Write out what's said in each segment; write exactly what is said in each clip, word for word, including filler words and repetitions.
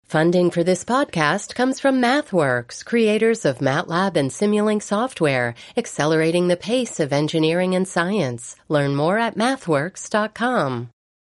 Funding for this podcast comes from MathWorks, creators of MATLAB and Simulink software, accelerating the pace of engineering and science. Learn more at mathworks dot com.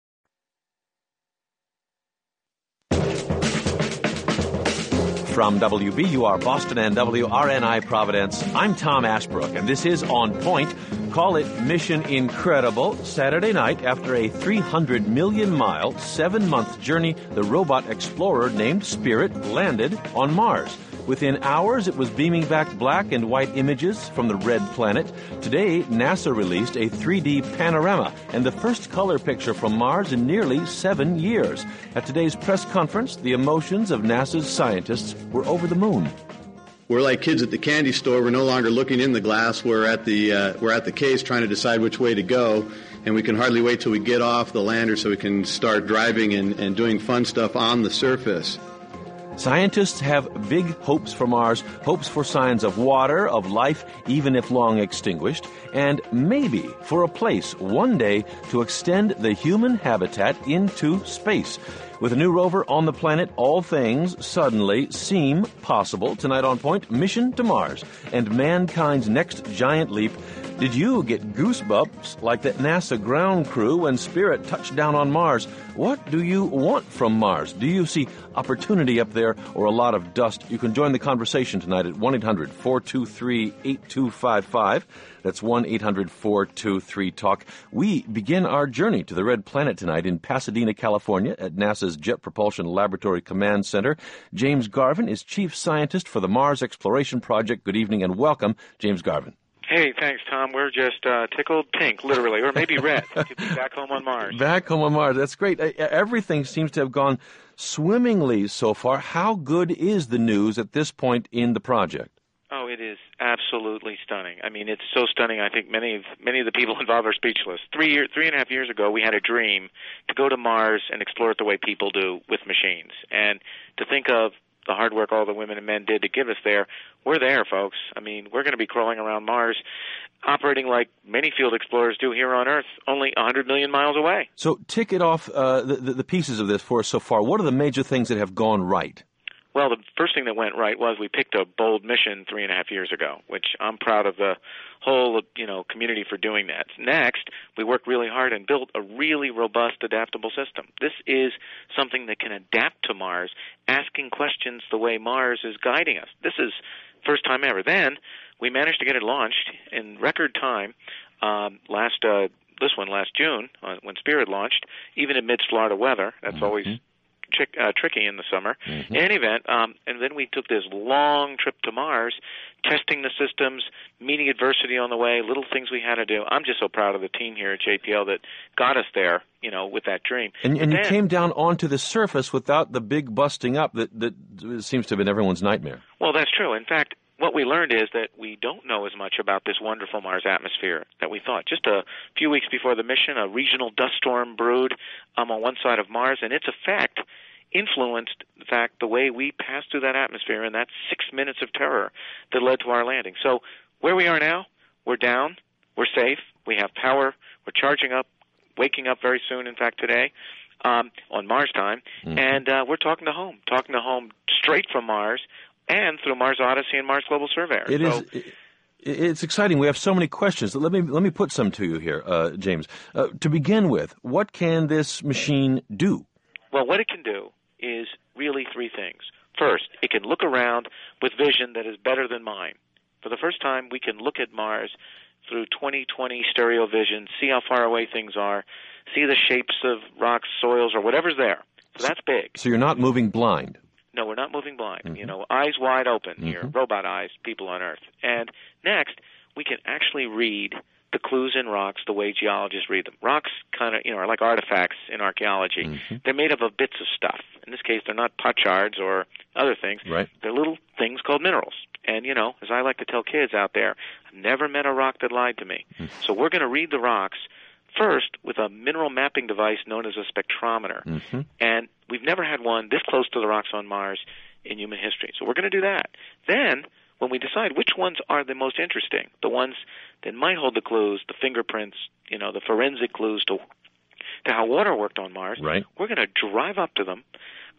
From W B U R Boston and W R N I Providence, I'm Tom Ashbrook, and this is On Point. Call it Mission Incredible. Saturday night, after a three hundred million mile, seven-month journey, the robot explorer named Spirit landed on Mars. Within hours, it was beaming back black and white images from the red planet. Today, NASA released a three D panorama and the first color picture from Mars in nearly seven years. At today's press conference, the emotions of NASA's scientists were over the moon. We're like kids at the candy store. We're no longer looking in the glass. We're at the uh, we're at the case trying to decide which way to go, and we can hardly wait till we get off the lander so we can start driving and, and doing fun stuff on the surface. Scientists have big hopes for Mars, hopes for signs of water, of life, even if long extinguished, and maybe for a place one day to extend the human habitat into space. With a new rover on the planet, all things suddenly seem possible. Tonight on Point, mission to Mars and mankind's next giant leap. Did you get goosebumps like that NASA ground crew when Spirit touched down on Mars? What do you want from Mars? Do you see opportunity up there or a lot of dust? You can join the conversation tonight at one eight hundred four two three eight two five five. That's one eight hundred four two three talk. We begin our journey to the Red Planet tonight in Pasadena, California at NASA's Jet Propulsion Laboratory Command Center. James Garvin is Chief Scientist for the Mars Exploration Project. Good evening and welcome, James Garvin. Hey, thanks, Tom. We're just uh, tickled pink, literally, or maybe red, to be back home on Mars. Back home on Mars. That's great. Everything seems to have gone swimmingly so far. How good is the news at this point in the project? Oh, it is absolutely stunning. I mean, it's so stunning. I think many of many of the people involved are speechless. Three year, three and a half years ago, we had a dream to go to Mars and explore it the way people do with machines, and to think of the hard work all the women and men did to give us there. We're there, folks. I mean, we're going to be crawling around Mars, operating like many field explorers do here on Earth, only one hundred million miles away. So tick it off uh, the, the pieces of this for us so far. What are the major things that have gone right? Well, the first thing that went right was we picked a bold mission three and a half years ago, which I'm proud of the whole, you know, community for doing that. Next, we worked really hard and built a really robust, adaptable system. This is something that can adapt to Mars, asking questions the way Mars is guiding us. This is first time ever. Then we managed to get it launched in record time. Um, last uh, this one last June uh, when Spirit launched, even amidst Florida weather. That's mm-hmm. always Trick, uh, tricky in the summer. Mm-hmm. In any event, um, and then we took this long trip to Mars, testing the systems, meeting adversity on the way, little things we had to do. I'm just so proud of the team here at J P L that got us there, you know, with that dream. And, and then, you came down onto the surface without the big busting up that, that seems to have been everyone's nightmare. Well, that's true. In fact, what we learned is that we don't know as much about this wonderful Mars atmosphere that we thought. Just a few weeks before the mission, a regional dust storm brewed um, on one side of Mars, and its effect influenced, in fact, the way we passed through that atmosphere in that six minutes of terror that led to our landing. So where we are now, we're down, we're safe, we have power, we're charging up, waking up very soon, in fact, today, um, on Mars time, mm-hmm. and uh, we're talking to home, talking to home straight from Mars and through Mars Odyssey and Mars Global Surveyor. It so, is... It- It's exciting. We have so many questions. Let me let me put some to you here, uh, James. Uh, to begin with, what can this machine do? Well, what it can do is really three things. First, it can look around with vision that is better than mine. For the first time, we can look at Mars through twenty twenty stereo vision, see how far away things are, see the shapes of rocks, soils, or whatever's there. So that's big. So you're not moving blind. No, we're not moving blind. Mm-hmm. You know, eyes wide open here, mm-hmm. robot eyes, people on Earth. And next, we can actually read the clues in rocks the way geologists read them. Rocks kind of, you know, are like artifacts in archaeology. Mm-hmm. They're made up of bits of stuff. In this case, they're not potsherds or other things. Right. They're little things called minerals. And, you know, as I like to tell kids out there, I've never met a rock that lied to me. Mm-hmm. So we're going to read the rocks first with a mineral mapping device known as a spectrometer. Mm-hmm. And we've never had one this close to the rocks on Mars in human history. So we're going to do that. Then, when we decide which ones are the most interesting, the ones that might hold the clues, the fingerprints, you know, the forensic clues to to how water worked on Mars, right. we're going to drive up to them,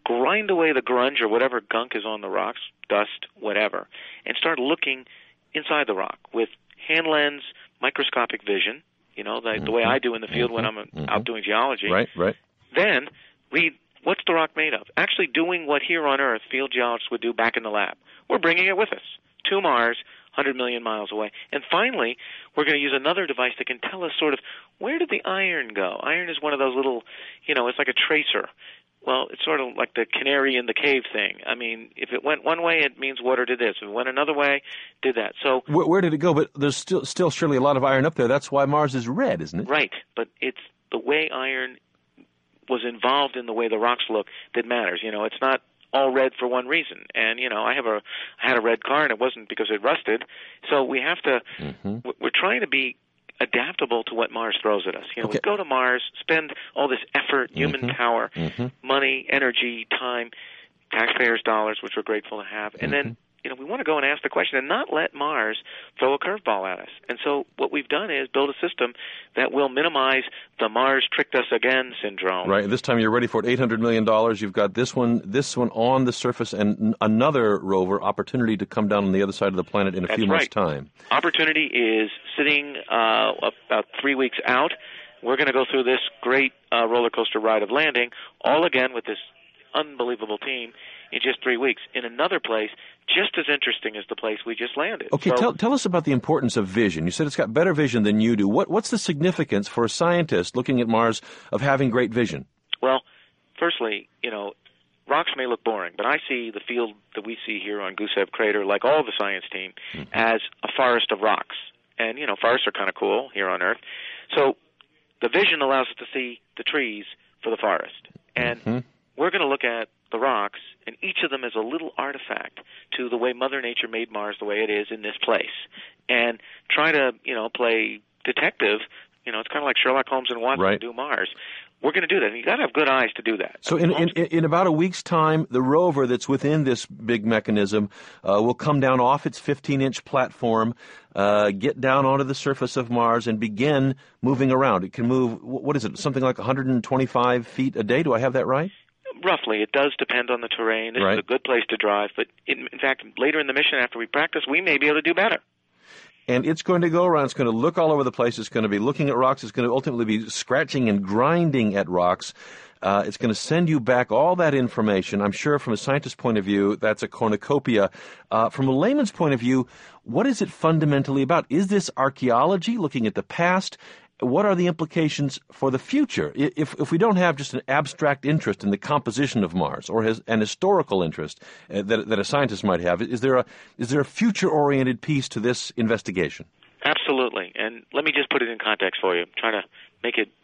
grind away the grunge or whatever gunk is on the rocks, dust, whatever, and start looking inside the rock with hand lens, microscopic vision, you know, the, mm-hmm. the way I do in the field mm-hmm. when I'm mm-hmm. out doing geology. Right, right. Then read what's the rock made of. Actually doing what here on Earth field geologists would do back in the lab. We're bringing it with us to Mars, one hundred million miles away. And finally, we're going to use another device that can tell us sort of where did the iron go. Iron is one of those little, you know, it's like a tracer. Well, it's sort of like the canary in the cave thing. I mean, if it went one way, it means water did this. If it went another way, did that. So where, where did it go? But there's still still surely a lot of iron up there. That's why Mars is red, isn't it? Right, but it's the way iron was involved in the way the rocks look that matters. You know, it's not all red for one reason. And, you know, I have a I had a red car, and it wasn't because it rusted. So we have to mm-hmm. – we're trying to be adaptable to what Mars throws at us. You know, okay. we go to Mars, spend all this effort, human mm-hmm. power, mm-hmm. money, energy, time, taxpayers' dollars, which we're grateful to have, and mm-hmm. then, you know, we want to go and ask the question and not let Mars throw a curveball at us. And so what we've done is build a system that will minimize the Mars tricked us again syndrome. Right. This time you're ready for it. eight hundred million dollars. You've got this one, this one on the surface, and another rover, Opportunity, to come down on the other side of the planet in a That's few right. months' time. Opportunity is sitting uh, about three weeks out. We're going to go through this great uh, roller coaster ride of landing, all again with this unbelievable team in just three weeks in another place just as interesting as the place we just landed. Okay, so, tell, tell us about the importance of vision. You said it's got better vision than you do. What, what's the significance for a scientist looking at Mars of having great vision? Well, firstly, you know, rocks may look boring, but I see the field that we see here on Gusev Crater, like all the science team, mm-hmm. as a forest of rocks. And, you know, forests are kind of cool here on Earth. So the vision allows us to see the trees for the forest. And mm-hmm. we're going to look at the rocks, and each of them is a little artifact to the way Mother Nature made Mars the way it is in this place. And try to, you know, play detective. You know, it's kind of like Sherlock Holmes and Watson right. do Mars. We're going to do that. And you've got to have good eyes to do that. So in, in, in about a week's time, the rover that's within this big mechanism uh, will come down off its fifteen-inch platform, uh, get down onto the surface of Mars, and begin moving around. It can move, what is it, something like one hundred twenty-five feet a day? Do I have that right? Roughly. It does depend on the terrain. This right. is a good place to drive. But in, in fact, later in the mission, after we practice, we may be able to do better. And it's going to go around. It's going to look all over the place. It's going to be looking at rocks. It's going to ultimately be scratching and grinding at rocks. Uh, it's going to send you back all that information. I'm sure from a scientist's point of view, that's a cornucopia. Uh, from a layman's point of view, what is it fundamentally about? Is this archaeology, looking at the past? What are the implications for the future? If if we don't have just an abstract interest in the composition of Mars, or has an historical interest uh, that that a scientist might have, is there a is there a future-oriented piece to this investigation? Absolutely. And let me just put it in context for you. I'm trying to make it,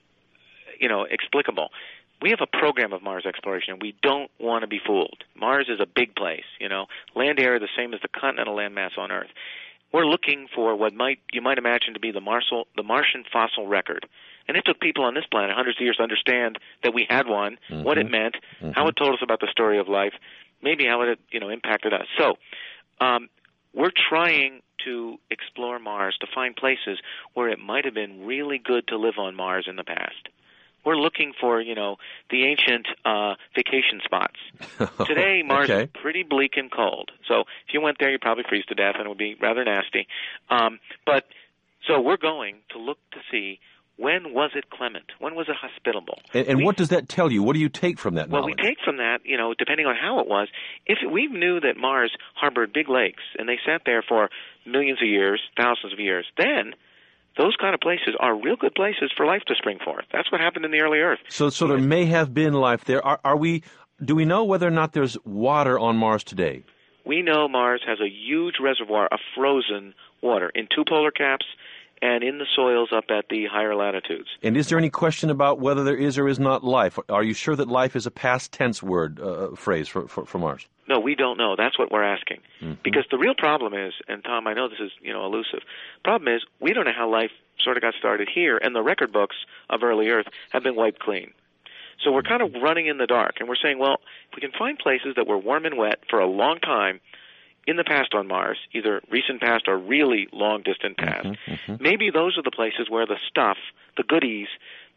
you know, explicable. We have a program of Mars exploration, and we don't want to be fooled. Mars is a big place. You know, land area the same as the continental landmass on Earth. We're looking for what might you might imagine to be the, Martial, the Martian fossil record. And it took people on this planet hundreds of years to understand that we had one, mm-hmm. what it meant, mm-hmm. how it told us about the story of life, maybe how it you know impacted us. So um, we're trying to explore Mars to find places where it might have been really good to live on Mars in the past. We're looking for, you know, the ancient uh, vacation spots. Today, Mars okay. is pretty bleak and cold. So if you went there, you'd probably freeze to death, and it would be rather nasty. Um, but so we're going to look to see, when was it clement? When was it hospitable? And, and we, what does that tell you? What do you take from that well, knowledge? Well, we take from that, you know, depending on how it was, if we knew that Mars harbored big lakes, and they sat there for millions of years, thousands of years, then those kind of places are real good places for life to spring forth. That's what happened in the early Earth. So, so there may have been life there. Are, are we? Do we know whether or not there's water on Mars today? We know Mars has a huge reservoir of frozen water in two polar caps and in the soils up at the higher latitudes. And is there any question about whether there is or is not life? Are you sure that life is a past tense word, uh, phrase for, for, for Mars? No, we don't know. That's what we're asking. Mm-hmm. Because the real problem is, and Tom, I know this is, you know, elusive. Problem is, we don't know how life sort of got started here, and the record books of early Earth have been wiped clean. So we're kind of running in the dark, and we're saying, well, if we can find places that were warm and wet for a long time in the past on Mars, either recent past or really long distant past, mm-hmm, mm-hmm. maybe those are the places where the stuff, the goodies, the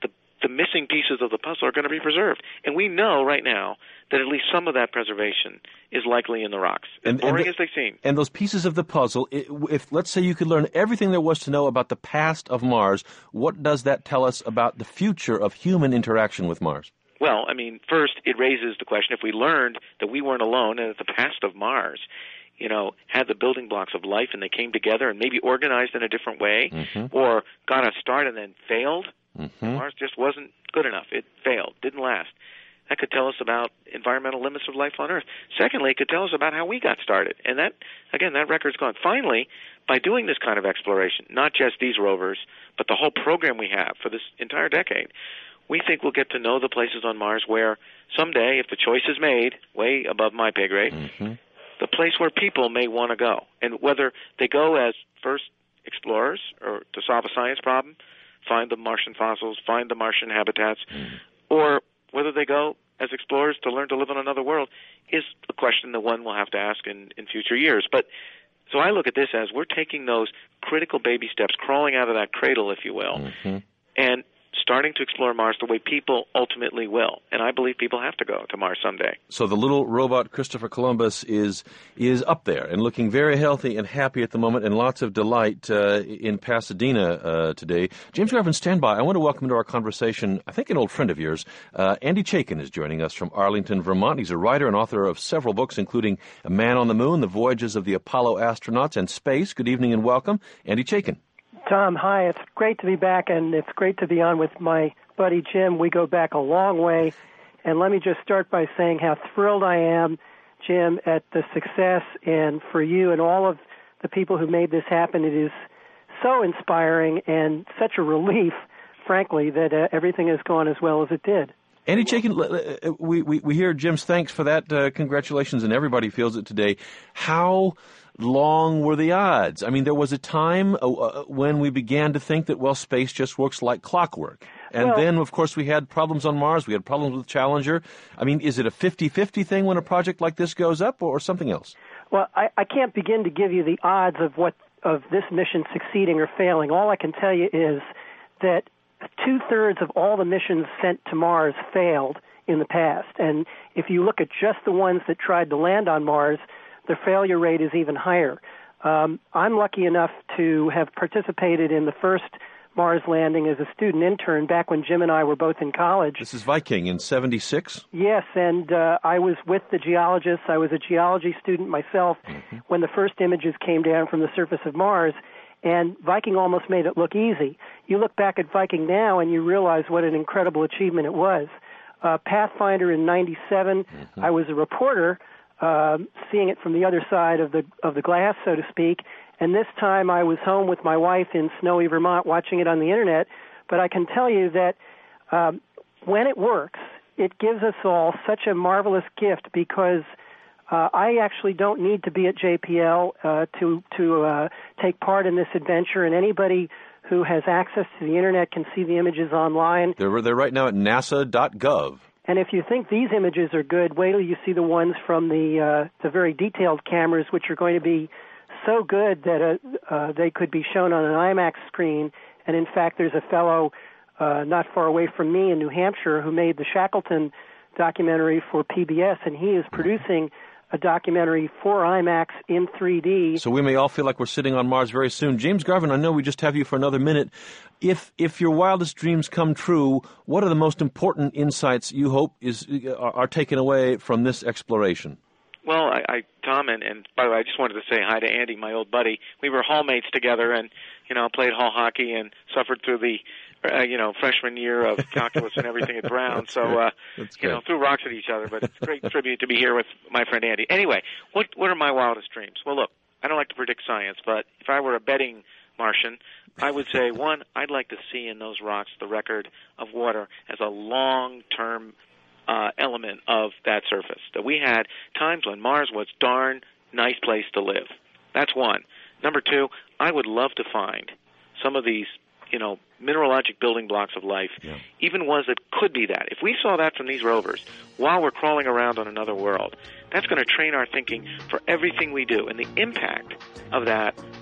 the missing pieces of the puzzle are going to be preserved. And we know right now that at least some of that preservation is likely in the rocks, as and, boring and the, as they seem. And those pieces of the puzzle, if let's say you could learn everything there was to know about the past of Mars, what does that tell us about the future of human interaction with Mars? Well, I mean, first, it raises the question, if we learned that we weren't alone and that the past of Mars, you know, had the building blocks of life and they came together and maybe organized in a different way, mm-hmm. or got a start and then failed, mm-hmm. Mars just wasn't good enough. It failed, didn't last. That could tell us about environmental limits of life on Earth. Secondly, it could tell us about how we got started. And that, again, that record's gone. Finally, by doing this kind of exploration, not just these rovers, but the whole program we have for this entire decade, we think we'll get to know the places on Mars where someday, if the choice is made, way above my pay grade, mm-hmm. the place where people may want to go. And whether they go as first explorers or to solve a science problem, find the Martian fossils, find the Martian habitats, mm-hmm. or whether they go as explorers to learn to live on another world is a question that one will have to ask in, in future years. But so I look at this as we're taking those critical baby steps, crawling out of that cradle, if you will, mm-hmm. and starting to explore Mars the way people ultimately will. And I believe people have to go to Mars someday. So the little robot Christopher Columbus is is up there and looking very healthy and happy at the moment, and lots of delight uh, in Pasadena uh, today. James Garvin, stand by. I want to welcome into our conversation, I think an old friend of yours. Uh, Andy Chaikin is joining us from Arlington, Vermont. He's a writer and author of several books, including A Man on the Moon, The Voyages of the Apollo Astronauts, and Space. Good evening and welcome. Andy Chaikin. Tom, hi. It's great to be back, and it's great to be on with my buddy Jim. We go back a long way, and let me just start by saying how thrilled I am, Jim, at the success, and for you and all of the people who made this happen. It is so inspiring and such a relief, frankly, that uh, everything has gone as well as it did. Andy Chaikin, we, we, we hear Jim's thanks for that. Uh, congratulations, and everybody feels it today. How long were the odds? I mean, there was a time uh, when we began to think that, well, space just works like clockwork. And well, then, of course, we had problems on Mars. We had problems with Challenger. I mean, is it a fifty-fifty thing when a project like this goes up, or something else? Well, I, I can't begin to give you the odds of what of this mission succeeding or failing. All I can tell you is that two-thirds of all the missions sent to Mars failed in the past. And if you look at just the ones that tried to land on Mars, the failure rate is even higher. Um, I'm lucky enough to have participated in the first Mars landing as a student intern back when Jim and I were both in college. This is Viking in seventy-six? Yes, and uh, I was with the geologists. I was a geology student myself mm-hmm. when the first images came down from the surface of Mars, and Viking almost made it look easy. You look back at Viking now and you realize what an incredible achievement it was. Uh, Pathfinder in ninety-seven, mm-hmm. I was a reporter, Uh, seeing it from the other side of the of the glass, so to speak. And this time I was home with my wife in snowy Vermont watching it on the Internet. But I can tell you that um, when it works, it gives us all such a marvelous gift because uh, I actually don't need to be at J P L uh, to, to uh, take part in this adventure. And anybody who has access to the Internet can see the images online. They're, they're right now at nasa dot gov. And if you think these images are good, wait till you see the ones from the uh, the very detailed cameras, which are going to be so good that uh, uh, they could be shown on an IMAX screen. And in fact, there's a fellow uh, not far away from me in New Hampshire who made the Shackleton documentary for P B S, and he is producing a documentary for IMAX in three D. So we may all feel like we're sitting on Mars very soon. James Garvin, I know we just have you for another minute. If if your wildest dreams come true, what are the most important insights you hope is are, are taken away from this exploration? Well, I, I Tom, and, and by the way, I just wanted to say hi to Andy, my old buddy. We were hallmates together and, you know, played hall hockey and suffered through the, uh, you know, freshman year of calculus and everything at Brown. So, uh, you know, threw rocks at each other. But it's a great tribute to be here with my friend Andy. Anyway, what what are my wildest dreams? Well, look, I don't like to predict science, but if I were a betting Martian, I would say, one, I'd like to see in those rocks the record of water as a long-term uh, element of that surface. That we had times when Mars was a darn nice place to live. That's one. Number two, I would love to find some of these, you know, mineralogic building blocks of life, yeah. even ones that could be that. If we saw that from these rovers while we're crawling around on another world, that's going to train our thinking for everything we do. And the impact of that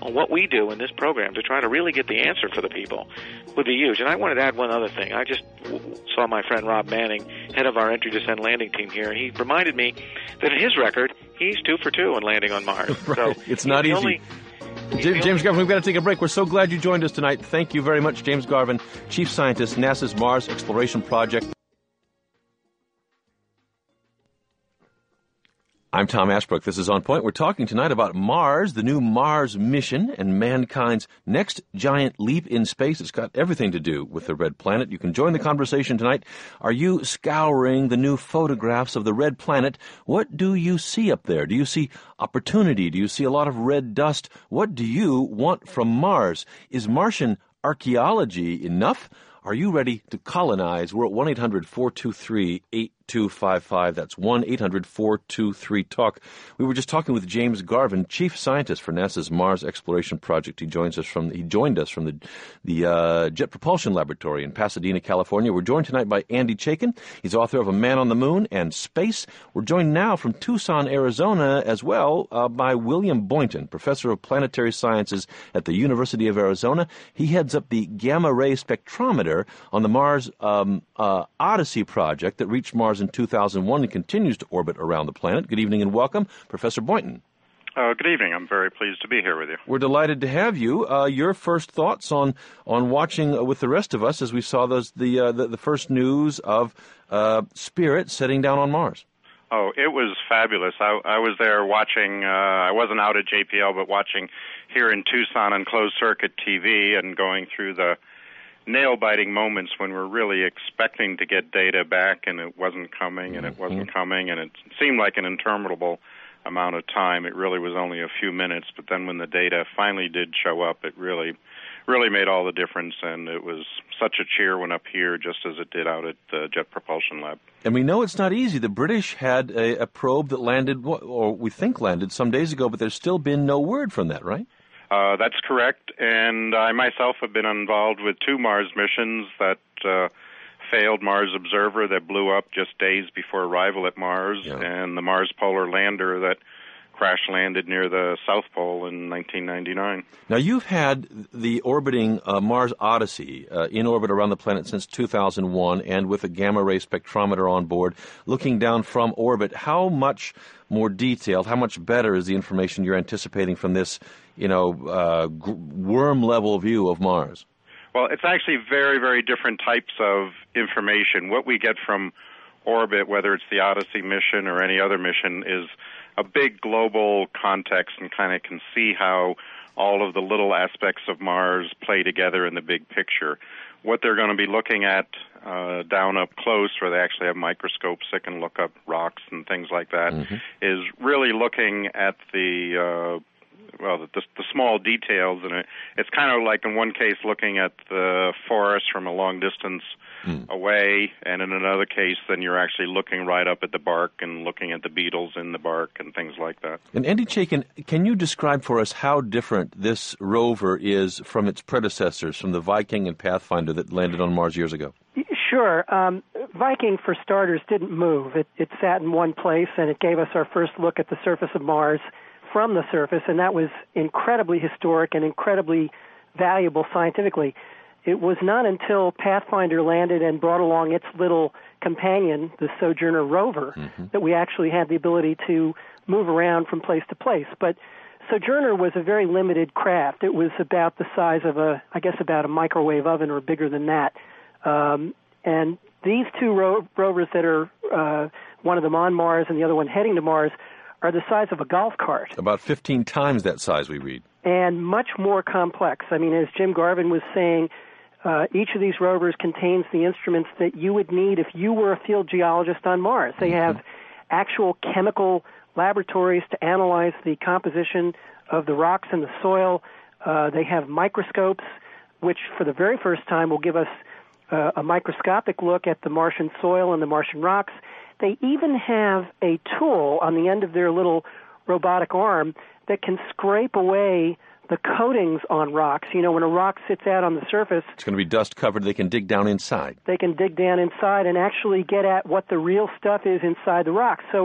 on what we do in this program to try to really get the answer for the people would be huge. And I wanted to add one other thing. I just w- saw my friend Rob Manning, head of our entry, descent, landing team here, and he reminded me that in his record, he's two for two in landing on Mars. Right. So it's not easy. Only, James, James Garvin, we've got to take a break. We're so glad you joined us tonight. Thank you very much, James Garvin, Chief Scientist, NASA's Mars Exploration Project. I'm Tom Ashbrook. This is On Point. We're talking tonight about Mars, the new Mars mission, and mankind's next giant leap in space. It's got everything to do with the red planet. You can join the conversation tonight. Are you scouring the new photographs of the red planet? What do you see up there? Do you see opportunity? Do you see a lot of red dust? What do you want from Mars? Is Martian archaeology enough? Are you ready to colonize? We're at one eight hundred four two three eight two five five. That's one eight hundred four two three talk. We were just talking with James Garvin, Chief Scientist for NASA's Mars Exploration Project. He joins us from he joined us from the the uh, Jet Propulsion Laboratory in Pasadena, California. We're joined tonight by Andy Chaikin. He's author of A Man on the Moon and Space. We're joined now from Tucson, Arizona, as well uh, by William Boynton, Professor of Planetary Sciences at the University of Arizona. He heads up the Gamma Ray Spectrometer on the Mars um, uh, Odyssey project that reached Mars in two thousand one and continues to orbit around the planet. Good evening and welcome, Professor Boynton. Uh, good evening. I'm very pleased to be here with you. We're delighted to have you. Uh, your first thoughts on on watching uh, with the rest of us as we saw those the uh, the, the first news of uh, Spirit setting down on Mars. Oh, it was fabulous. I, I was there watching. Uh, I wasn't out at J P L, but watching here in Tucson on closed circuit T V and going through the nail-biting moments when we're really expecting to get data back and it wasn't coming and it wasn't coming and it seemed like an interminable amount of time. It really was only a few minutes, but then when the data finally did show up, it really, really made all the difference, and it was such a cheer when up here just as it did out at the Jet Propulsion Lab. And we know it's not easy. The British had a, a probe that landed, or we think landed, some days ago, but there's still been no word from that, right? Uh, that's correct, and I myself have been involved with two Mars missions that uh, failed Mars Observer that blew up just days before arrival at Mars, yeah. and the Mars Polar Lander that crash-landed near the South Pole in nineteen ninety-nine. Now, you've had the orbiting uh, Mars Odyssey uh, in orbit around the planet since two thousand one, and with a gamma-ray spectrometer on board, looking down from orbit. How much more detailed, how much better is the information you're anticipating from this, you know, uh, g- worm-level view of Mars? Well, it's actually very, very different types of information. What we get from orbit, whether it's the Odyssey mission or any other mission, is a big global context and kind of can see how all of the little aspects of Mars play together in the big picture. What they're going to be looking at uh, down up close, where they actually have microscopes that can look up rocks and things like that, mm-hmm. is really looking at the uh, well, the, the small details, and it, it's kind of like in one case looking at the forest from a long distance mm. away, and in another case, then you're actually looking right up at the bark and looking at the beetles in the bark and things like that. And Andy Chaikin, can you describe for us how different this rover is from its predecessors, from the Viking and Pathfinder that landed on Mars years ago? Sure. Um, Viking, for starters, didn't move. It, it sat in one place, and it gave us our first look at the surface of Mars from the surface, and that was incredibly historic and incredibly valuable scientifically. It was not until Pathfinder landed and brought along its little companion, the Sojourner rover, mm-hmm. that we actually had the ability to move around from place to place. But Sojourner was a very limited craft. It was about the size of a, I guess, about a microwave oven or bigger than that. Um, and these two ro- rovers that are, uh, one of them on Mars and the other one heading to Mars, are the size of a golf cart. About fifteen times that size, we read. And much more complex. I mean, as Jim Garvin was saying, uh, each of these rovers contains the instruments that you would need if you were a field geologist on Mars. They mm-hmm. have actual chemical laboratories to analyze the composition of the rocks and the soil. Uh, they have microscopes, which for the very first time will give us uh, a microscopic look at the Martian soil and the Martian rocks. They even have a tool on the end of their little robotic arm that can scrape away the coatings on rocks. You know, when a rock sits out on the surface, it's going to be dust covered. They can dig down inside. They can dig down inside and actually get at what the real stuff is inside the rock. So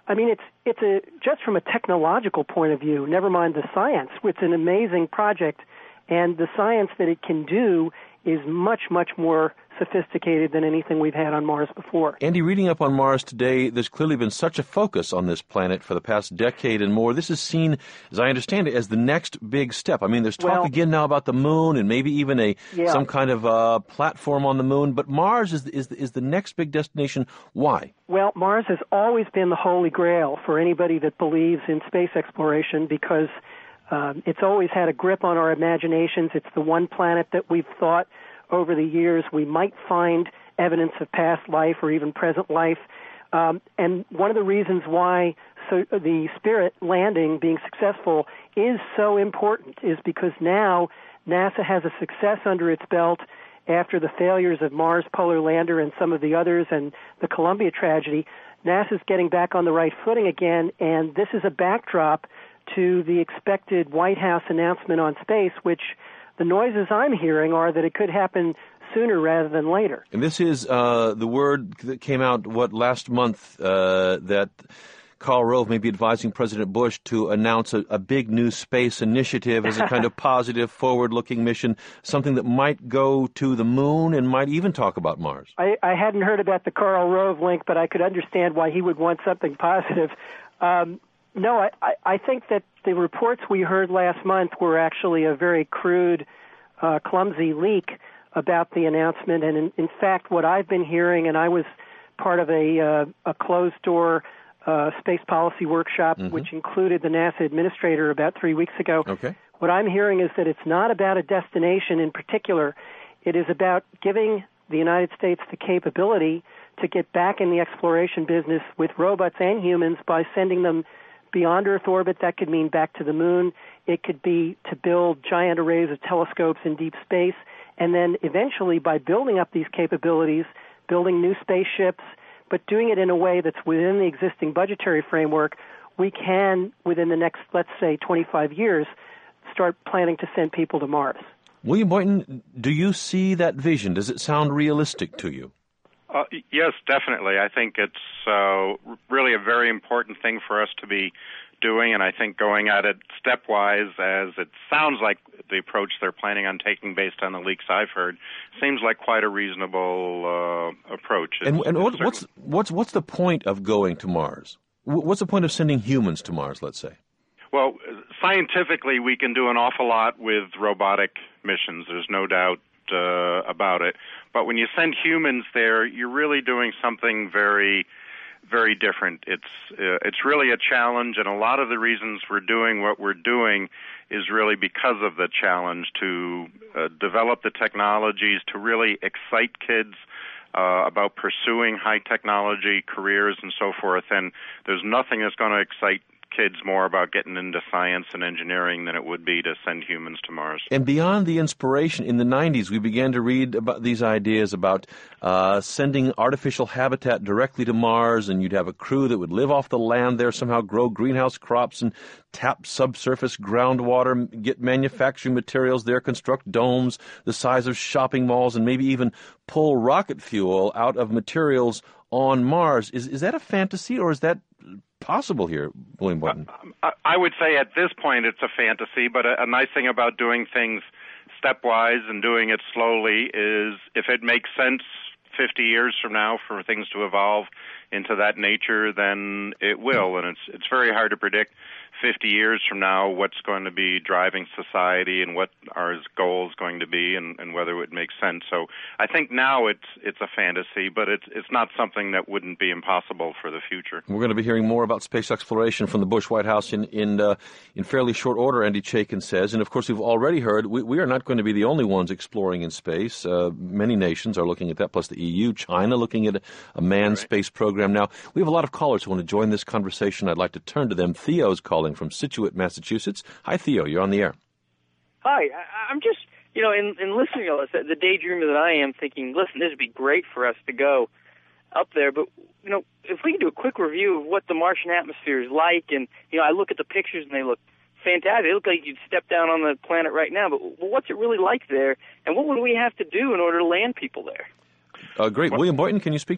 I mean, it's it's a just from a technological point of view, never mind the science. It's an amazing project, and the science that it can do is much, much more sophisticated than anything we've had on Mars before. Andy, reading up on Mars today, there's clearly been such a focus on this planet for the past decade and more. This is seen, as I understand it, as the next big step. I mean, there's talk well, again now about the moon and maybe even a yeah. some kind of uh, platform on the moon. But Mars is is is the next big destination. Why? Well, Mars has always been the holy grail for anybody that believes in space exploration because um, it's always had a grip on our imaginations. It's the one planet that we've thought over the years we might find evidence of past life or even present life. Um, and one of the reasons why so the Spirit landing being successful is so important is because now NASA has a success under its belt after the failures of Mars Polar Lander and some of the others and the Columbia tragedy. NASA's getting back on the right footing again, and this is a backdrop to the expected White House announcement on space, which the noises I'm hearing are that it could happen sooner rather than later. And this is uh, the word that came out, what, last month, uh, that Karl Rove may be advising President Bush to announce a, a big new space initiative as a kind of positive, forward-looking mission, something that might go to the moon and might even talk about Mars. I, I hadn't heard about the Karl Rove link, but I could understand why he would want something positive. Um, no, I, I, I think that the reports we heard last month were actually a very crude, uh, clumsy leak about the announcement. And in, in fact, what I've been hearing, and I was part of a, uh, a closed-door uh, space policy workshop, mm-hmm. which included the NASA administrator about three weeks ago. Okay. What I'm hearing is that it's not about a destination in particular. It is about giving the United States the capability to get back in the exploration business with robots and humans by sending them beyond Earth orbit. That could mean back to the moon. It could be to build giant arrays of telescopes in deep space. And then eventually, by building up these capabilities, building new spaceships, but doing it in a way that's within the existing budgetary framework, we can, within the next, let's say, twenty-five years, start planning to send people to Mars. William Boynton, do you see that vision? Does it sound realistic to you? Uh, yes, definitely. I think it's uh, really a very important thing for us to be doing, and I think going at it stepwise, as it sounds like the approach they're planning on taking based on the leaks I've heard, seems like quite a reasonable uh, approach. It's, and and what, what's what's what's the point of going to Mars? What's the point of sending humans to Mars, let's say? Well, scientifically, we can do an awful lot with robotic missions. There's no doubt uh, about it. But when you send humans there, you're really doing something very, very different. It's uh, it's really a challenge, and a lot of the reasons we're doing what we're doing is really because of the challenge to uh, develop the technologies to really excite kids uh, about pursuing high technology careers and so forth. And there's nothing that's going to excite kids more about getting into science and engineering than it would be to send humans to Mars. And beyond the inspiration, in the nineties, we began to read about these ideas about uh, sending artificial habitat directly to Mars, and you'd have a crew that would live off the land there, somehow grow greenhouse crops and tap subsurface groundwater, get manufacturing materials there, construct domes the size of shopping malls, and maybe even pull rocket fuel out of materials on Mars. Is is that a fantasy, or is that possible here, William Boynton? Uh, I would say at this point it's a fantasy, but a, a nice thing about doing things stepwise and doing it slowly is if it makes sense fifty years from now for things to evolve into that nature, then it will. And it's it's very hard to predict fifty years from now what's going to be driving society and what our goal is going to be, and, and whether it would make sense. So I think now it's it's a fantasy, but it's it's not something that wouldn't be impossible for the future. We're going to be hearing more about space exploration from the Bush White House in in, uh, in fairly short order, Andy Chaikin says. And of course, we've already heard we, we are not going to be the only ones exploring in space. Uh, many nations are looking at that, plus the E U, China looking at a, a manned right. space program. Now, we have a lot of callers who want to join this conversation. I'd like to turn to them. Theo's calling from Scituate, Massachusetts. Hi, Theo. You're on the air. Hi. I, I'm just, you know, in, in listening to all this, the daydreamer that I am, thinking, listen, this would be great for us to go up there. But, you know, if we could do a quick review of what the Martian atmosphere is like, and, you know, I look at the pictures and they look fantastic. They look like you'd step down on the planet right now. But what's it really like there, and what would we have to do in order to land people there? Uh, great. William Boynton, can you speak to that?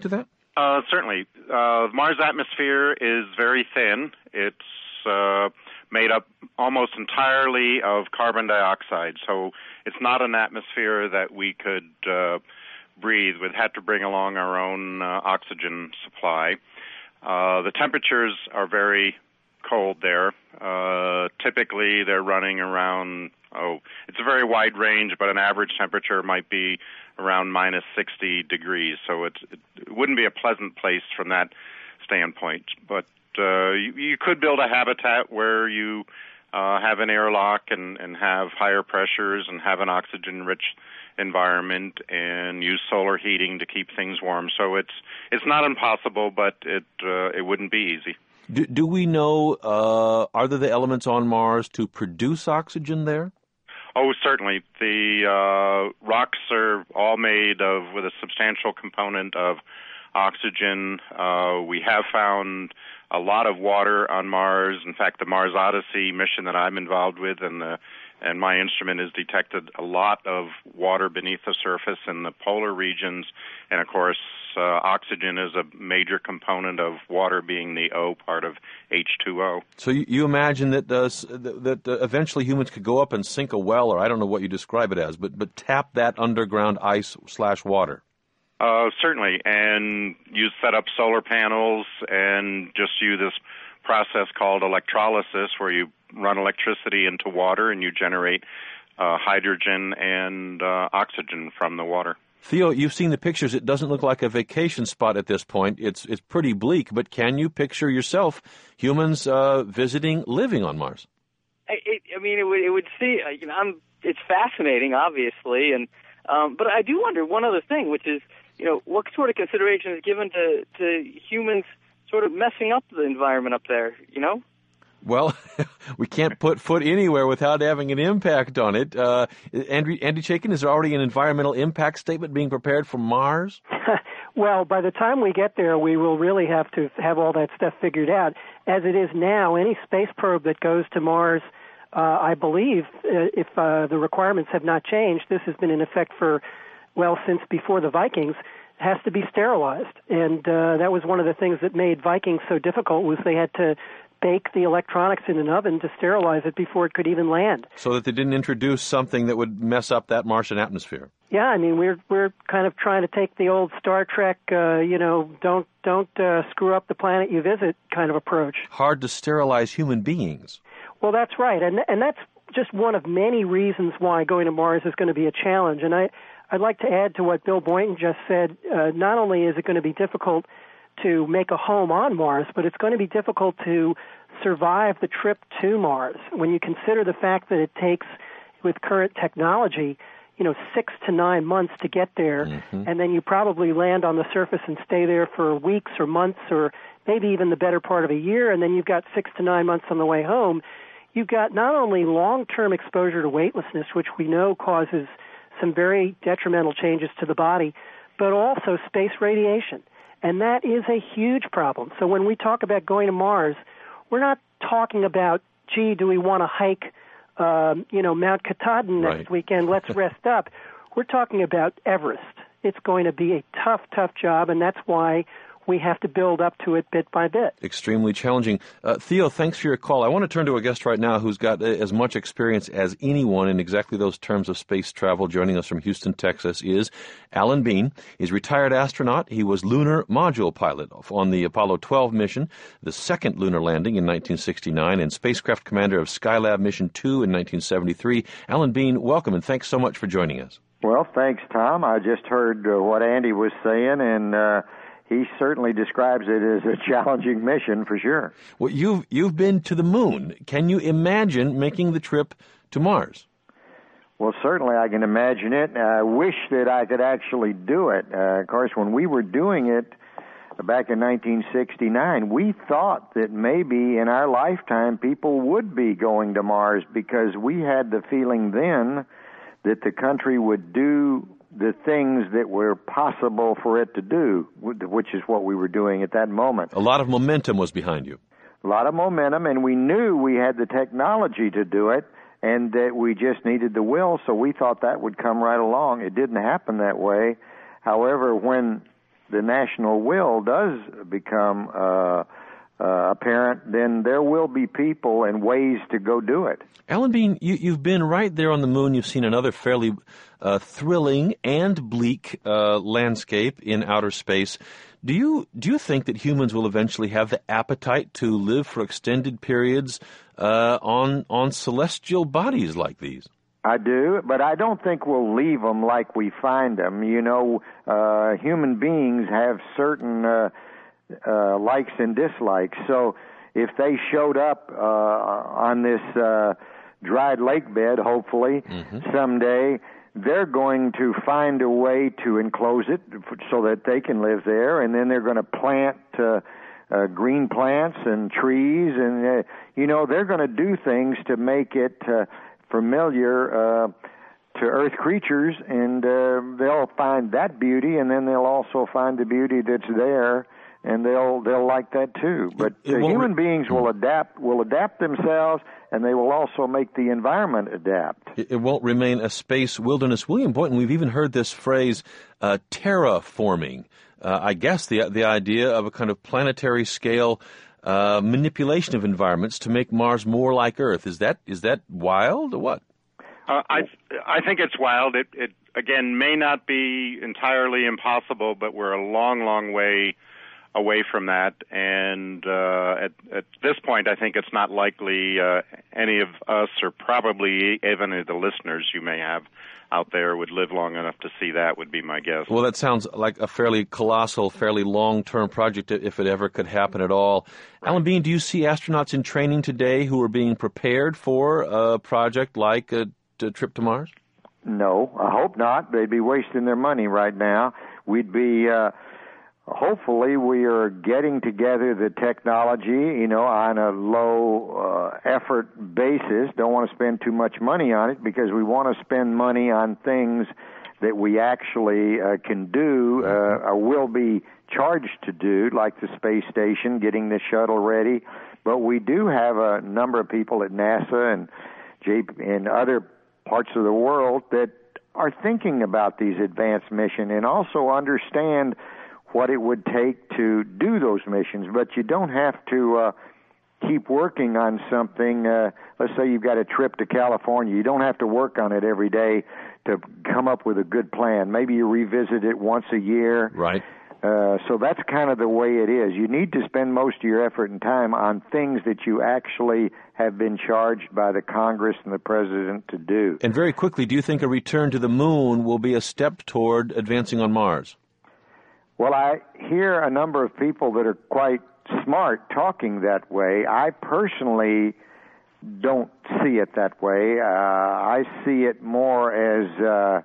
Uh, certainly. Uh, Mars' atmosphere is very thin. It's uh, made up almost entirely of carbon dioxide, so it's not an atmosphere that we could uh, breathe. We'd have to bring along our own uh, oxygen supply. Uh, the temperatures are very cold there. Uh, typically, they're running around, oh, it's a very wide range, but an average temperature might be around minus sixty degrees, so it's, it wouldn't be a pleasant place from that standpoint. But uh, you, you could build a habitat where you uh, have an airlock and, and have higher pressures and have an oxygen-rich environment and use solar heating to keep things warm. So it's it's not impossible, but it uh, it wouldn't be easy. Do, do we know, uh, are there the elements on Mars to produce oxygen there? Oh, certainly. The uh, rocks are all made of, with a substantial component of oxygen. Uh, we have found a lot of water on Mars. In fact, the Mars Odyssey mission that I'm involved with and the and my instrument has detected a lot of water beneath the surface in the polar regions. And, of course, uh, oxygen is a major component of water, being the O part of H two O. So you, you imagine that uh, that uh, eventually humans could go up and sink a well, or I don't know what you describe it as, but, but tap that underground ice slash water? Uh, certainly, and you set up solar panels and just use this process called electrolysis, where you run electricity into water and you generate uh, hydrogen and uh, oxygen from the water. Theo, you've seen the pictures. It doesn't look like a vacation spot at this point. It's it's pretty bleak, but can you picture yourself, humans uh, visiting, living on Mars? I, it, I mean, it would, it would see, uh, you know, I'm, it's fascinating, obviously, and um, but I do wonder one other thing, which is, you know, what sort of consideration is given to, to humans sort of messing up the environment up there, you know? Well, we can't put foot anywhere without having an impact on it. Uh, Andy, Andy Chaikin, is there already an environmental impact statement being prepared for Mars? Well, by the time we get there, we will really have to have all that stuff figured out. As it is now, any space probe that goes to Mars, uh, I believe, uh, if uh, the requirements have not changed, this has been in effect for, well, since before the Vikings, has to be sterilized. And uh, that was one of the things that made Vikings so difficult, was they had to bake the electronics in an oven to sterilize it before it could even land. So that they didn't introduce something that would mess up that Martian atmosphere. Yeah, I mean, we're we're kind of trying to take the old Star Trek, uh, you know, don't don't uh, screw up the planet you visit kind of approach. Hard to sterilize human beings. Well, that's right, and and that's just one of many reasons why going to Mars is going to be a challenge. And I I'd like to add to what Bill Boynton just said. Uh, not only is it going to be difficult to make a home on Mars, but it's going to be difficult to survive the trip to Mars. When you consider the fact that it takes, with current technology, you know, six to nine months to get there, mm-hmm. and then you probably land on the surface and stay there for weeks or months or maybe even the better part of a year, and then you've got six to nine months on the way home. You've got not only long-term exposure to weightlessness, which we know causes some very detrimental changes to the body, but also space radiation. And that is a huge problem. So when we talk about going to Mars, we're not talking about, gee, do we want to hike, um, you know, Mount Katahdin next right. weekend? Let's rest up. We're talking about Everest. It's going to be a tough, tough job, and that's why we have to build up to it bit by bit. Extremely challenging. Uh, Theo, thanks for your call. I want to turn to a guest right now who's got uh, as much experience as anyone in exactly those terms of space travel. Joining us from Houston, Texas is Alan Bean. He's a retired astronaut. He was lunar module pilot on the Apollo twelve mission, the second lunar landing in nineteen sixty-nine, and spacecraft commander of Skylab Mission two in nineteen seventy-three. Alan Bean, welcome, and thanks so much for joining us. Well, thanks, Tom. I just heard uh, what Andy was saying, and uh, he certainly describes it as a challenging mission for sure. Well, you've you've been to the moon. Can you imagine making the trip to Mars? Well, certainly I can imagine it. I wish that I could actually do it. Uh, of course, when we were doing it back in nineteen sixty-nine, we thought that maybe in our lifetime people would be going to Mars, because we had the feeling then that the country would do the things that were possible for it to do, which is what we were doing at that moment. A lot of momentum was behind you. A lot of momentum, and we knew we had the technology to do it, and that we just needed the will, so we thought that would come right along. It didn't happen that way. However, when the national will does become uh, uh, apparent, then there will be people and ways to go do it. Alan Bean, you, you've been right there on the moon. You've seen another fairly uh, thrilling and bleak uh, landscape in outer space. Do you do you think that humans will eventually have the appetite to live for extended periods uh, on on celestial bodies like these? I do, but I don't think we'll leave them like we find them. You know, uh, human beings have certain uh, uh, likes and dislikes. So if they showed up uh, on this uh, dried lake bed, hopefully, mm-hmm. someday, they're going to find a way to enclose it so that they can live there, and then they're going to plant uh, uh, green plants and trees, and, uh, you know, they're going to do things to make it uh, familiar uh, to earth creatures, and uh, they'll find that beauty, and then they'll also find the beauty that's there, and they'll they'll like that too. But uh, human re- beings will adapt will adapt themselves, and they will also make the environment adapt. It, it won't remain a space wilderness. William Boynton, we've even heard this phrase, uh, terraforming. Uh, I guess the the idea of a kind of planetary scale uh, manipulation of environments to make Mars more like Earth. Is that is that wild or what? Uh, I I think it's wild. It, it again may not be entirely impossible, but we're a long, long way away from that. And uh, at, at this point, I think it's not likely uh, any of us, or probably even the listeners you may have out there, would live long enough to see that, would be my guess. Well, that sounds like a fairly colossal, fairly long-term project, if it ever could happen at all. Right. Alan Bean, do you see astronauts in training today who are being prepared for a project like a, a trip to Mars? No, I hope not. They'd be wasting their money right now. We'd be... Uh, Hopefully, we are getting together the technology, you know, on a low uh, effort basis. Don't want to spend too much money on it because we want to spend money on things that we actually uh, can do uh, or will be charged to do, like the space station, getting the shuttle ready. But we do have a number of people at NASA and J- and other parts of the world that are thinking about these advanced missions and also understand what it would take to do those missions. But you don't have to uh, keep working on something. Uh, let's say you've got a trip to California. You don't have to work on it every day to come up with a good plan. Maybe you revisit it once a year. Right. Uh, so that's kind of the way it is. You need to spend most of your effort and time on things that you actually have been charged by the Congress and the President to do. And very quickly, do you think a return to the moon will be a step toward advancing on Mars? Well, I hear a number of people that are quite smart talking that way. I personally don't see it that way. Uh, I see it more as uh,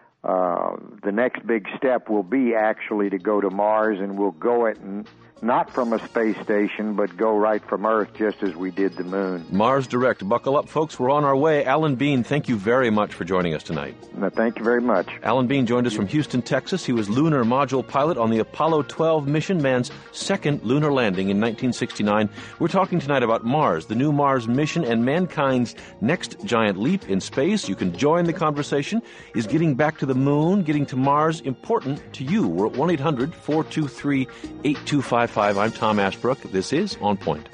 uh, the next big step will be actually to go to Mars, and we'll go it n- not from a space station, but go right from Earth, just as we did the moon. Mars Direct. Buckle up, folks. We're on our way. Alan Bean, thank you very much for joining us tonight. No, thank you very much. Alan Bean joined us from Houston, Texas. He was lunar module pilot on the Apollo twelve mission, man's second lunar landing in nineteen sixty-nine. We're talking tonight about Mars, the new Mars mission, and mankind's next giant leap in space. You can join the conversation. Is getting back to the moon, getting to Mars important to you? We're at one eight hundred four two three eight two five five. I'm Tom Ashbrook. This is On Point.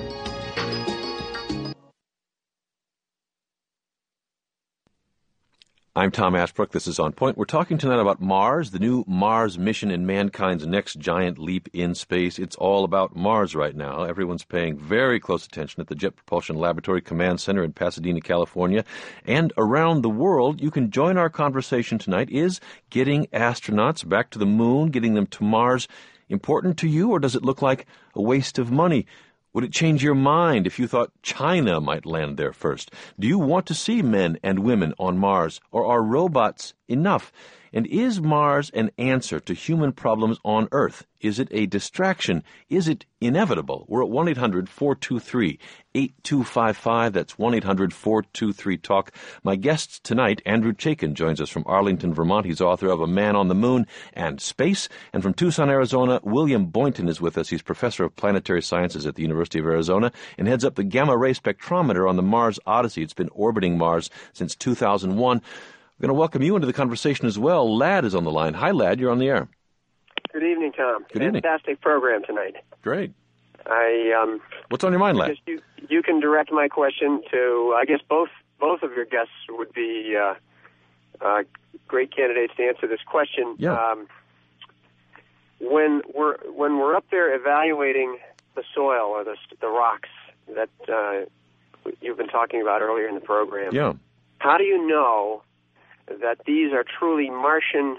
I'm Tom Ashbrook. This is On Point. We're talking tonight about Mars, the new Mars mission and mankind's next giant leap in space. It's all about Mars right now. Everyone's paying very close attention at the Jet Propulsion Laboratory Command Center in Pasadena, California. And around the world, you can join our conversation tonight. Is getting astronauts back to the moon, getting them to Mars, important to you, or does it look like a waste of money? Would it change your mind if you thought China might land there first? Do you want to see men and women on Mars, or are robots enough? And is Mars an answer to human problems on Earth? Is it a distraction? Is it inevitable? We're at one eight hundred four two three eight two five five. That's one eight hundred four two three talk. My guest tonight, Andrew Chaikin, joins us from Arlington, Vermont. He's author of A Man on the Moon and Space. And from Tucson, Arizona, William Boynton is with us. He's professor of planetary sciences at the University of Arizona and heads up the gamma-ray spectrometer on the Mars Odyssey. It's been orbiting Mars since two thousand one. I'm going to welcome you into the conversation as well. Lad is on the line. Hi, Lad. You're on the air. Good evening, Tom. Good evening. Fantastic program tonight. Great. I um. What's on your mind, I lad? guess you you can direct my question to. I guess both both of your guests would be uh, uh, great candidates to answer this question. Yeah. Um, when we're when we're up there evaluating the soil or the the rocks that uh, you've been talking about earlier in the program. Yeah. How do you know that these are truly Martian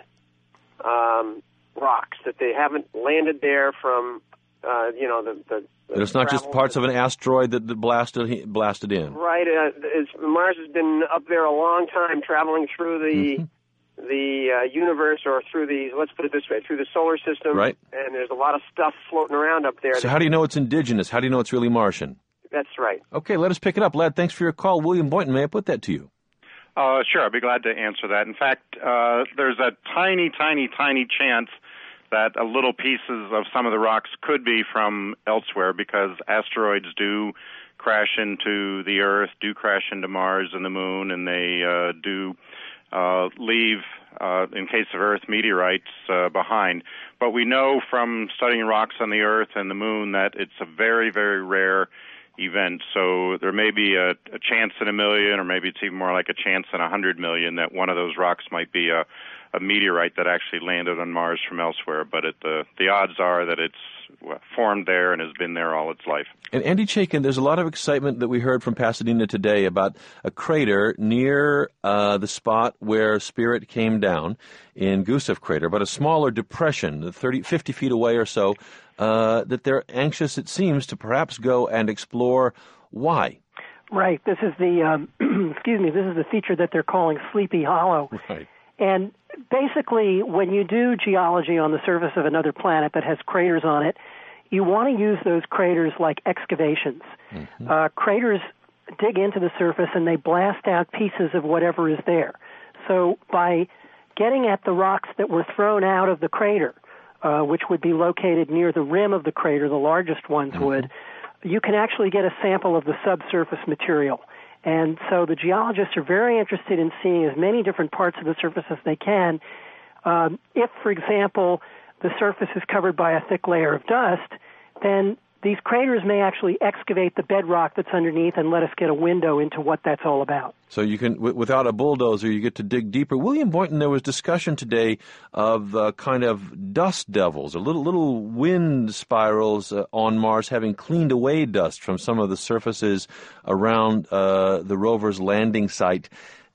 um, rocks, that they haven't landed there from, uh, you know, the... the, the That it's not just parts of an asteroid that, that blasted blasted in. Right. Uh, it's, Mars has been up there a long time, traveling through the mm-hmm. the uh, universe, or through the, let's put it this way, through the solar system. Right. And there's a lot of stuff floating around up there. So how do you know it's indigenous? How do you know it's really Martian? That's right. Okay, let us pick it up. Lad, thanks for your call. William Boynton, may I put that to you? Uh, sure, I'd be glad to answer that. In fact, uh, there's a tiny, tiny, tiny chance that a little pieces of some of the rocks could be from elsewhere, because asteroids do crash into the Earth, do crash into Mars and the Moon, and they uh, do uh, leave, uh, in case of Earth, meteorites uh, behind. But we know from studying rocks on the Earth and the Moon that it's a very, very rare event. So there may be a, a chance in a million, or maybe it's even more like a chance in a hundred million, that one of those rocks might be a, a meteorite that actually landed on Mars from elsewhere. But it, the the odds are that it's formed there and has been there all its life. And Andy Chaikin, there's a lot of excitement that we heard from Pasadena today about a crater near uh, the spot where Spirit came down in Gusev Crater, but a smaller depression, thirty, fifty feet away or so, uh, that they're anxious, it seems, to perhaps go and explore. Why? Right. This is the, um, excuse me, this is the feature that they're calling Sleepy Hollow. Right. And basically, when you do geology on the surface of another planet that has craters on it, you want to use those craters like excavations. Mm-hmm. Uh, craters dig into the surface and they blast out pieces of whatever is there. So by getting at the rocks that were thrown out of the crater, uh, which would be located near the rim of the crater, the largest ones mm-hmm. would, you can actually get a sample of the subsurface material. And so the geologists are very interested in seeing as many different parts of the surface as they can. Um, if, for example, the surface is covered by a thick layer of dust, then these craters may actually excavate the bedrock that's underneath and let us get a window into what that's all about. So you can, w- without a bulldozer, you get to dig deeper. William Boynton, there was discussion today of uh, kind of dust devils, or little little wind spirals uh, on Mars, having cleaned away dust from some of the surfaces around uh, the rover's landing site.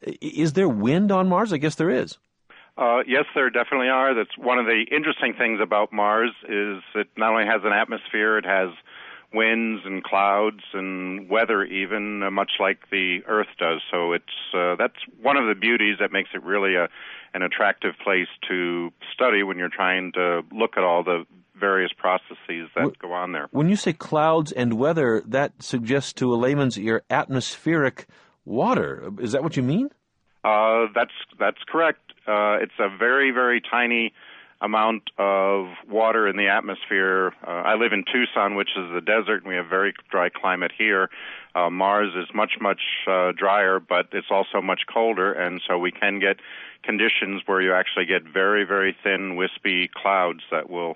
Is there wind on Mars? I guess there is. Uh, yes, there definitely are. That's one of the interesting things about Mars, is it not only has an atmosphere, it has winds and clouds and weather even, uh, much like the Earth does. So it's uh, that's one of the beauties that makes it really a, an attractive place to study when you're trying to look at all the various processes that w- go on there. When you say clouds and weather, that suggests to a layman's ear atmospheric water. Is that what you mean? Uh, that's that's correct. Uh, it's a very, very tiny amount of water in the atmosphere. Uh, I live in Tucson, which is a desert, and we have very dry climate here. Uh, Mars is much, much uh, drier, but it's also much colder, and so we can get conditions where you actually get very, very thin, wispy clouds that will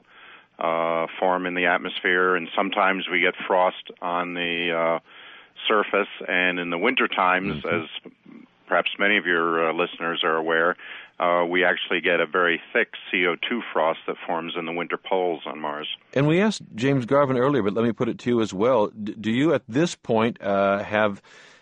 uh, form in the atmosphere, and sometimes we get frost on the uh, surface, and in the winter times, mm-hmm. as perhaps many of your uh, listeners are aware, uh, we actually get a very thick C O two frost that forms in the winter poles on Mars. And we asked James Garvin earlier, but let me put it to you as well. D- do you, at this point, uh, have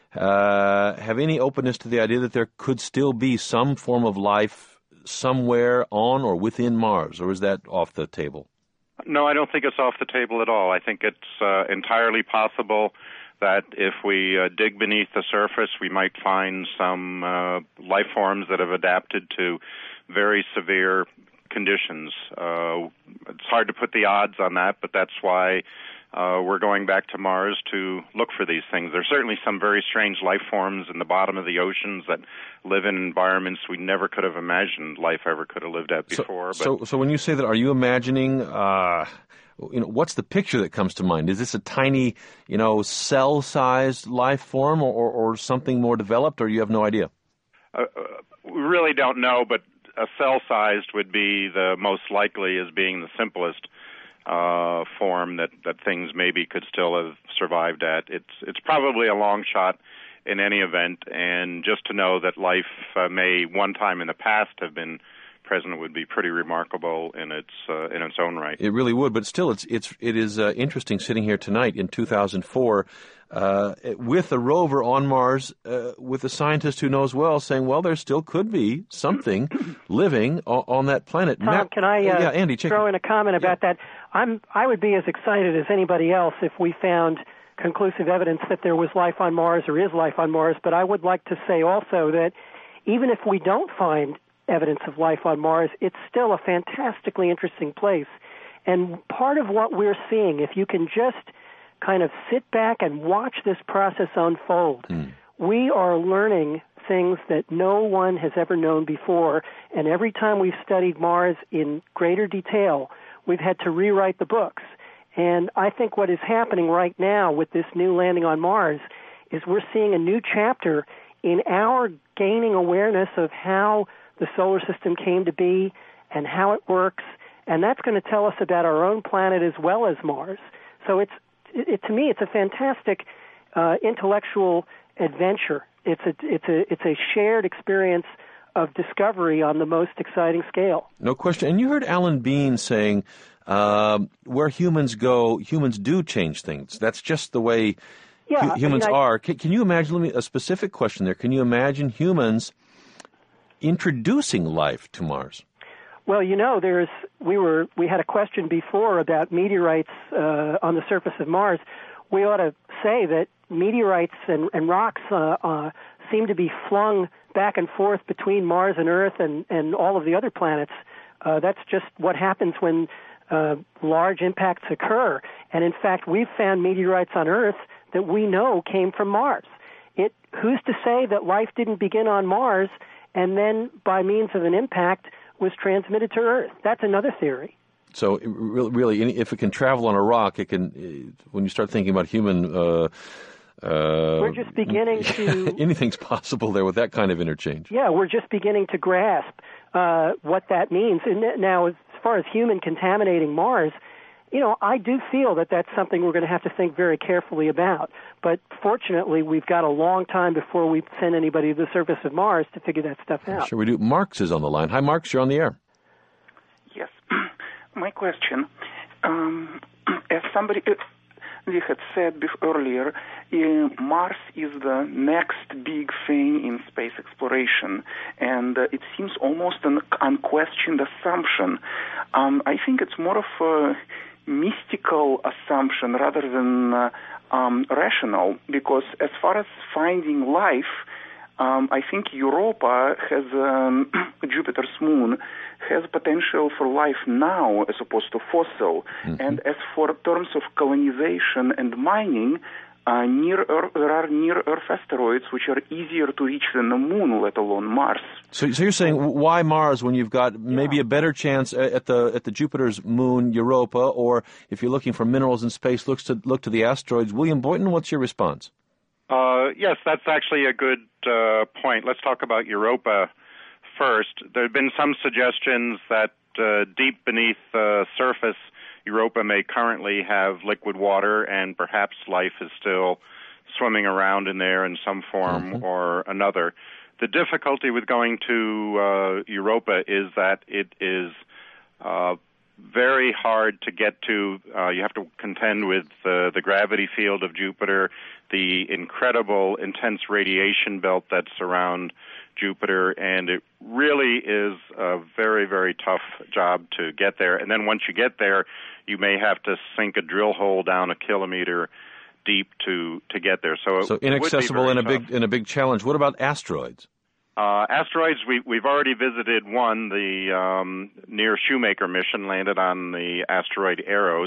uh, have any openness to the idea that there could still be some form of life somewhere on or within Mars, or is that off the table? No, I don't think it's off the table at all. I think it's uh, entirely possible that if we uh, dig beneath the surface, we might find some uh, life forms that have adapted to very severe conditions. Uh, it's hard to put the odds on that, but that's why uh, we're going back to Mars to look for these things. There's certainly some very strange life forms in the bottom of the oceans that live in environments we never could have imagined life ever could have lived at before. So, but so, so when you say that, are you imagining... Uh You know, what's the picture that comes to mind? Is this a tiny, you know, cell-sized life form, or, or, or something more developed, or you have no idea? Uh, we really don't know, but a cell-sized would be the most likely as being the simplest uh, form that, that things maybe could still have survived at. It's it's probably a long shot in any event, and just to know that life uh, may one time in the past have been present would be pretty remarkable in its uh, in its own right. It really would, but still, it's it's it is uh, interesting sitting here tonight in two thousand four uh, with a rover on Mars, uh, with a scientist who knows well, saying, "Well, there still could be something living on, on that planet." Tom, Matt, can I uh, yeah, Andy, throw in a comment about yeah. that? I'm I would be as excited as anybody else if we found conclusive evidence that there was life on Mars or is life on Mars. But I would like to say also that even if we don't find evidence of life on Mars, it's still a fantastically interesting place. And part of what we're seeing, if you can just kind of sit back and watch this process unfold, mm. we are learning things that no one has ever known before. And every time we've studied Mars in greater detail, we've had to rewrite the books. And I think what is happening right now with this new landing on Mars is we're seeing a new chapter in our gaining awareness of how the solar system came to be and how it works, and that's going to tell us about our own planet as well as Mars. So it's it, it, to me, it's a fantastic uh, intellectual adventure. It's a it's a it's a shared experience of discovery on the most exciting scale. No question. And you heard Alan Bean saying, uh, "Where humans go, humans do change things. That's just the way yeah, hu- humans I mean, I, are." Can, can you imagine? Let me, a specific question there. Can you imagine humans introducing life to Mars? Well, you know, there's we were we had a question before about meteorites uh, on the surface of Mars. We ought to say that meteorites and, and rocks uh, uh, seem to be flung back and forth between Mars and Earth and, and all of the other planets. Uh, that's just what happens when uh, large impacts occur. And in fact, we've found meteorites on Earth that we know came from Mars. It who's to say that life didn't begin on Mars and then, by means of an impact, was transmitted to Earth? That's another theory. So, really, if it can travel on a rock, it can. When you start thinking about human, uh, uh, we're just beginning to. Anything's possible there with that kind of interchange. Yeah, we're just beginning to grasp uh, what that means. And now, as far as human contaminating Mars, you know, I do feel that that's something we're going to have to think very carefully about. But fortunately, we've got a long time before we send anybody to the surface of Mars to figure that stuff out. Sure we do. Marx is on the line. Hi, Marx, you're on the air. Yes. My question, um, as somebody uh, had said before, earlier, uh, Mars is the next big thing in space exploration, and uh, it seems almost an unquestioned assumption. Um, I think it's more of a mystical assumption rather than uh, um, rational, because as far as finding life, um, I think Europa has um, Jupiter's moon has potential for life now as opposed to fossil. Mm-hmm. And as for terms of colonization and mining, uh, near Earth, there are near-Earth asteroids which are easier to reach than the moon, let alone Mars. So, so you're saying why Mars when you've got maybe yeah. a better chance at the at the Jupiter's moon, Europa, or if you're looking for minerals in space, looks to look to the asteroids. William Boynton, what's your response? Uh, yes, that's actually a good uh, point. Let's talk about Europa first. There have been some suggestions that uh, deep beneath the surface, Europa may currently have liquid water, and perhaps life is still swimming around in there in some form mm-hmm. or another. The difficulty with going to uh, Europa is that it is uh, very hard to get to. Uh, you have to contend with uh, the gravity field of Jupiter, the incredible intense radiation belt that's around Jupiter, and it really is a very, very tough job to get there. And then once you get there, you may have to sink a drill hole down a kilometer deep to, to get there. So, so it inaccessible and a tough. big and a big challenge. What about asteroids? Uh, asteroids, we, we've already visited one. The um, near Shoemaker mission landed on the asteroid Eros.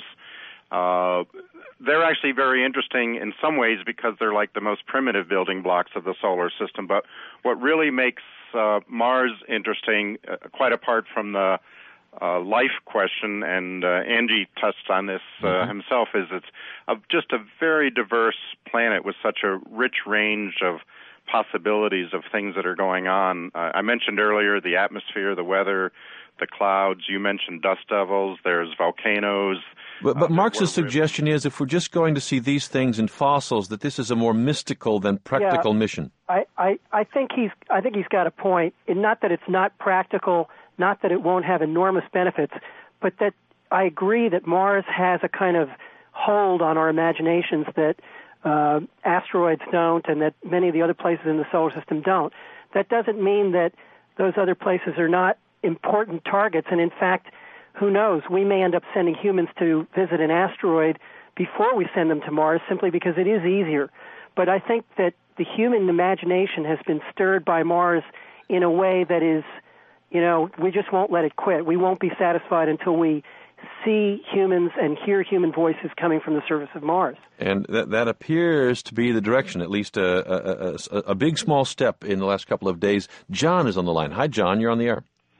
Uh, they're actually very interesting in some ways because they're like the most primitive building blocks of the solar system. But what really makes uh, Mars interesting, uh, quite apart from the uh, life question, and uh, Andy touched on this uh, mm-hmm. himself, is it's a, just a very diverse planet with such a rich range of possibilities of things that are going on. Uh, I mentioned earlier the atmosphere, the weather, the clouds. You mentioned dust devils. There's volcanoes. But, but uh, Marx's suggestion is if we're just going to see these things in fossils, that this is a more mystical than practical yeah, mission. I, I, I think he's I think he's got a point. And not that it's not practical, not that it won't have enormous benefits, but that I agree that Mars has a kind of hold on our imaginations that uh, asteroids don't, and that many of the other places in the solar system don't. That doesn't mean that those other places are not important targets, and in fact, who knows, we may end up sending humans to visit an asteroid before we send them to Mars simply because it is easier. But I think that the human imagination has been stirred by Mars in a way that is, you know, we just won't let it quit. We won't be satisfied until we see humans and hear human voices coming from the surface of Mars. And that, that appears to be the direction, at least a, a, a, a big, small step in the last couple of days. John is on the line. Hi, John. You're on the air.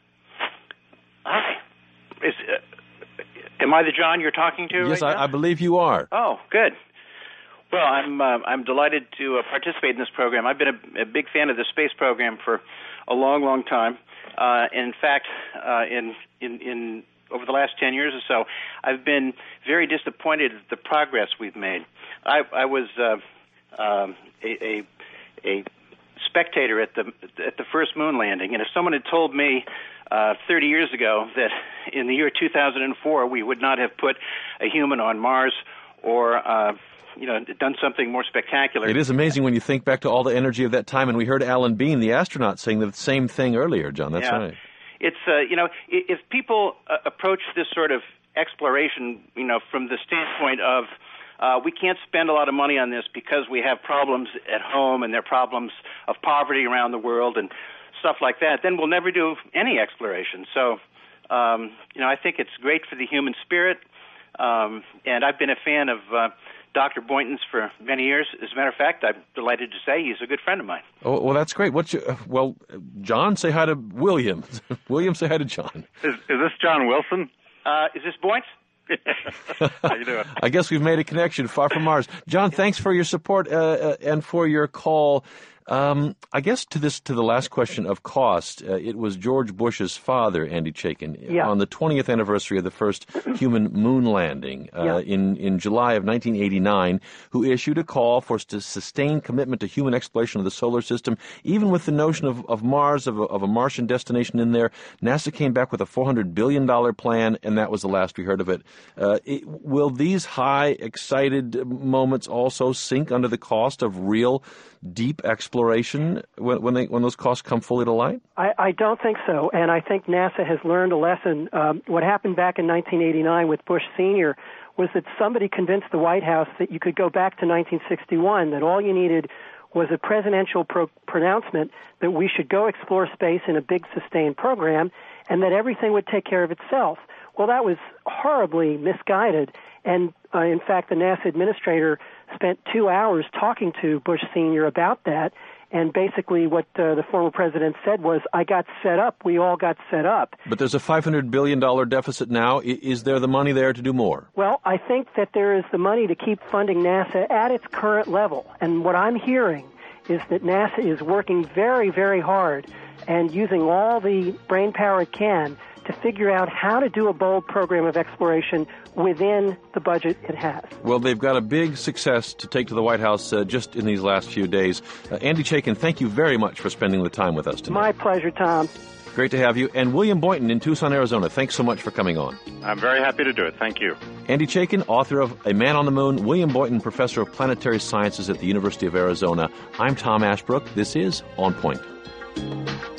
Hi. Is, uh, am I the John you're talking to? Yes, right I, I believe you are. Oh, good. Well, I'm uh, I'm delighted to uh, participate in this program. I've been a, a big fan of the space program for a long, long time. Uh, in fact, uh, in in in over the last ten years or so, I've been very disappointed at the progress we've made. I, I was uh, um, a, a a spectator at the at the first moon landing, and if someone had told me uh, thirty years ago that in the year two thousand four we would not have put a human on Mars or uh, you know done something more spectacular. It is amazing when you think back to all the energy of that time, and we heard Alan Bean, the astronaut, saying the same thing earlier, John. That's yeah. right. It's uh, you know if people uh, approach this sort of exploration, you know, from the standpoint of Uh, we can't spend a lot of money on this because we have problems at home and there are problems of poverty around the world and stuff like that, then we'll never do any exploration. So, um, you know, I think it's great for the human spirit, um, and I've been a fan of uh, Doctor Boynton's for many years. As a matter of fact, I'm delighted to say he's a good friend of mine. Oh, well, that's great. What's your, uh, well, John, say hi to William. William, say hi to John. Is, is this John Wilson? Uh, is this Boynt? How you doing? I guess we've made a connection far from Mars. John, thanks for your support uh, uh, and for your call. Um, I guess to this, to the last question of cost, uh, it was George Bush's father, Andy Chaikin, yeah. on the twentieth anniversary of the first human moon landing uh, yeah. in, in July of nineteen eighty-nine, who issued a call for to sustained commitment to human exploration of the solar system, even with the notion of, of Mars, of a, of a Martian destination in there. NASA came back with a four hundred billion dollars plan, and that was the last we heard of it. Uh, it. Will these high, excited moments also sink under the cost of real, deep exploration when, when, they, when those costs come fully to light? I, I don't think so, and I think NASA has learned a lesson. Um, what happened back in nineteen eighty-nine with Bush Senior was that somebody convinced the White House that you could go back to nineteen sixty-one, that all you needed was a presidential pro- pronouncement that we should go explore space in a big sustained program, and that everything would take care of itself. Well, that was horribly misguided, and uh, in fact, the NASA administrator spent two hours talking to Bush Senior about that, and basically what uh, the former president said was, I got set up, we all got set up. But there's a five hundred billion dollars deficit now. Is there the money there to do more? Well, I think that there is the money to keep funding NASA at its current level, and what I'm hearing is that NASA is working very, very hard and using all the brain power it can to figure out how to do a bold program of exploration within the budget it has. Well, they've got a big success to take to the White House uh, just in these last few days. Uh, Andy Chaikin, thank you very much for spending the time with us tonight. My pleasure, Tom. Great to have you. And William Boynton in Tucson, Arizona, thanks so much for coming on. I'm very happy to do it. Thank you. Andy Chaikin, author of A Man on the Moon, William Boynton, professor of planetary sciences at the University of Arizona. I'm Tom Ashbrook. This is On Point.